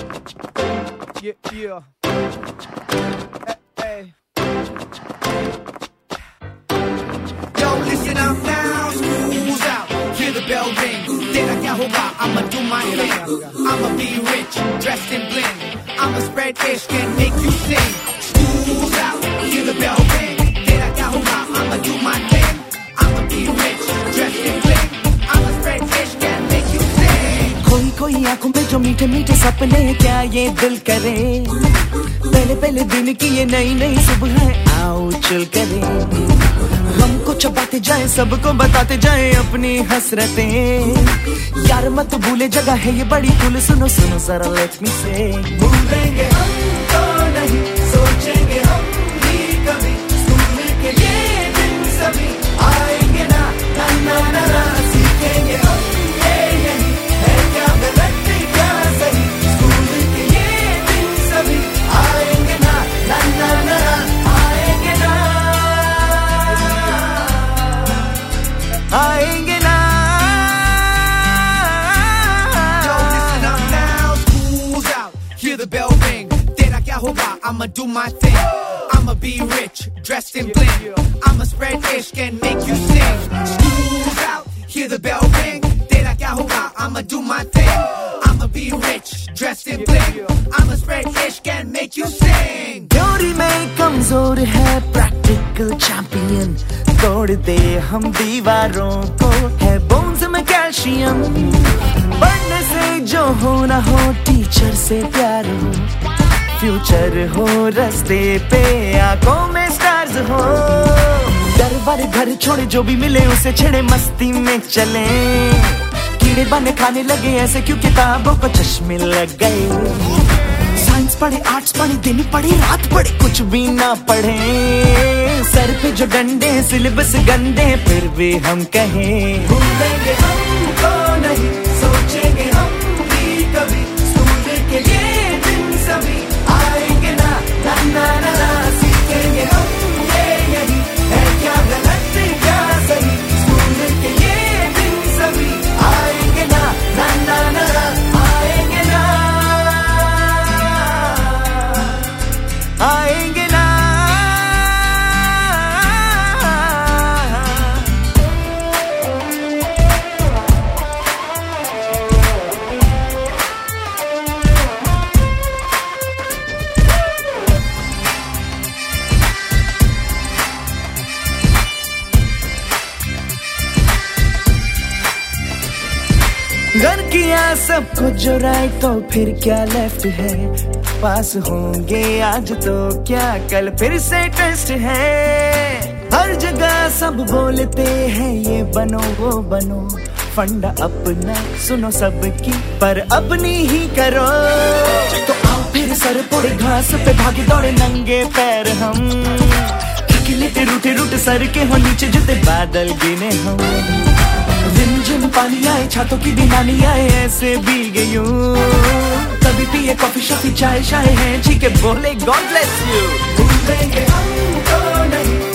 Yeah. Hey. Yo, listen up now, school's out. Hear the bell ring. Tera kya hoga? I'ma do my thing. I'ma be rich, dressed in bling. I'ma spread ishq and make you sing. School's out. Hear the bell ring. Tera kya hoga? I'ma do my thing. I'ma be rich, dressed in bling. I'ma spread ishq and make you sing. कोई कोई आंखों पे जो मीठे मीठे सपने, क्या ये दिल करे पहले पहले दिन की ये नई नई सुबह आओ चल करे। हमको चबाते जाए, सबको बताते जाए अपनी हसरतें। यार मत भूले जगह है ये बड़ी कुल, सुनो सुनो जरा लेट मी से। भूलेंगे हम तो नहीं, सोचेंगे हम भी कभी, स्कूल के ये दिन सभी आएंगे ना ना ना ना ना। सीखेंगे हम ये यही है क्या गलत क्या सही, स्कूल के ये दिन सभी आएंगे ना ना ना ना आएंगे ना आएंगे ना। Don't listen up now, school's out. Hear the bell ring. Tera kya hoga? I'ma do my thing. I'ma be rich, dressed in bling. I'ma spread ishq and make you sing. School's out. Hear the bell ring. Tera kya hoga? I'ma do my thing. I'ma be rich, dressed in bling. I'ma spread ishq and make you sing. Theory में कमजोर है practical champion, तोड़ दे हम दीवारों को है bones में calcium. पढ़ने से जो हो ना हो, टीचर से प्यार हो, फ्यूचर हो रास्ते पे, आंखों में स्टार्स हो। डर वाले घर छोड़े, जो भी मिले उसे छेड़े, मस्ती में चले। कीड़े बने खाने लगे ऐसे क्यों किताबों को चश्मे लग गए। साइंस पढ़े, आर्ट्स पढ़े, दिन पढ़े, रात पढ़े, कुछ भी ना पढ़े। सर पे जो डंडे, सिलेबस गंदे, फिर भी हम कहें भूलेंगे हम तो नहीं, सोचेंगे हम भी कभी, स्कूल के ये दिन सभी आएंगे ना ना ना ना ना। सीखेंगे हम ये यही है क्या गलत क्या सही, स्कूल के ये दिन सभी आएंगे ना ना ना ना आएंगे ना आएंगे ना। घर किया सब कुछ जो राइट, तो फिर क्या लेफ्ट है। पास होंगे आज तो क्या कल फिर से टेस्ट है। हर जगह सब बोलते हैं ये बनो वो बनो, फंडा अपना सुनो सबकी पर अपनी ही करो। तो आओ फिर सर पोड़े घास पे भागे दौड़े नंगे पैर हम, थके लेटे रूठे रूठे सर के हो नीचे जूते बादल गिने हम। रिमझिम पानी आए, छातों की दीवानी आए, ऐसे भीगे यूं। कभी पिए कॉफी शॉफी चाय शाय है, ठीक है बोले गॉड ब्लेस यू। भूलेंगे हम तो नहीं,